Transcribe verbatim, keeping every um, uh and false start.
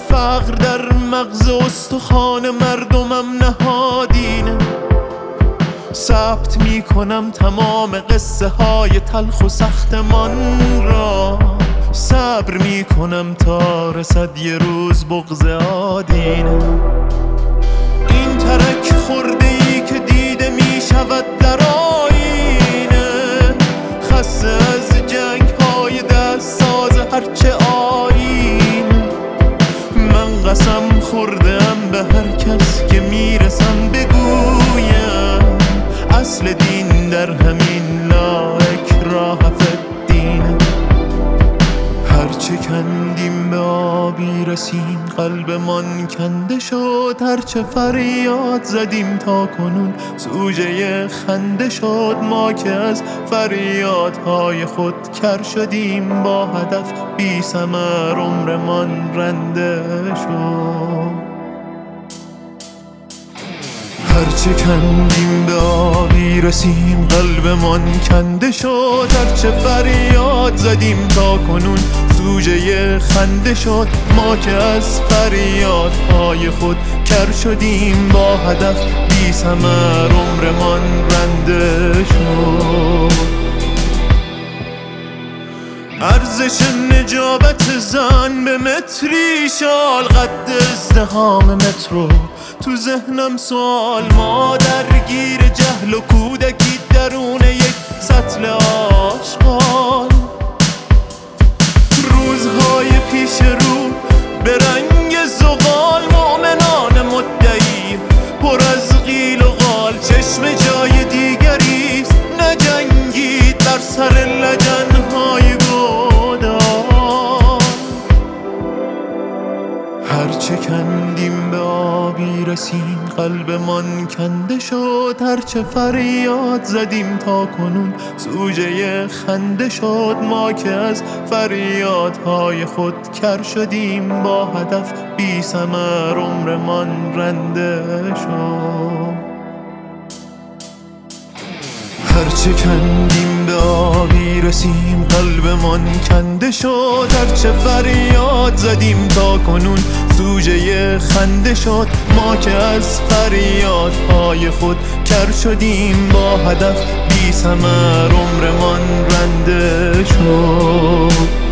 فقر در مغز استخوان مردمم نهادینه. ثبت میکنم تمام قصه های تلخ و سختمان را، صبر میکنم تا رسد یه روز بغض آدینه. این ترک خورده ای که دیده میشود در آینه، خسته از جنگ های دست ساز هرچه آینه. من قسم خوردم به هر کس که میرسم بگویم اصل دین در همین لا اکراه فی الدینه. هرچه کندیم به آبی رسیم قلبمان کنده شد، هرچه فریاد زدیم تا کنون سوژه خنده شد. ما که از فریادهای خود کر شدیم، با هدف بی ثمر عمرمان رنده شد. هرچه کندیم به آبی رسیم قلبمان کنده شد، هرچه فریاد زدیم تا کنون سوژه خنده شد. ما که از فریادهای خود کر شدیم، با هدف بی ثمر عمرمان رنده شد. ارزش نجابت زن به متری شال قد ازدحام مترو، تو ذهنم سوال ما درگیر جهل و کودکی درون یک سطل آشغال. روزهای پیش رو به رنگ زغال، مؤمنان مدعی پر از قیل و قال. چشم جای دیگریست نجنگید در سر لجنهای گودال. هرچه کندیم به آبی رسیم قلبمان کنده شد، هرچه فریاد زدیم تا کنون سوژه خنده شد. ما که از فریادهای خود کر شدیم، با هدف بی ثمر عمرمان رنده شد. هرچه کندیم به آبی رسیم قلبمان کنده شد، هرچه فریاد زدیم تا کنون سوژه خنده شد. ما که از فریادهای خود کر شدیم، با هدف بی ثمر عمرمان رنده شد.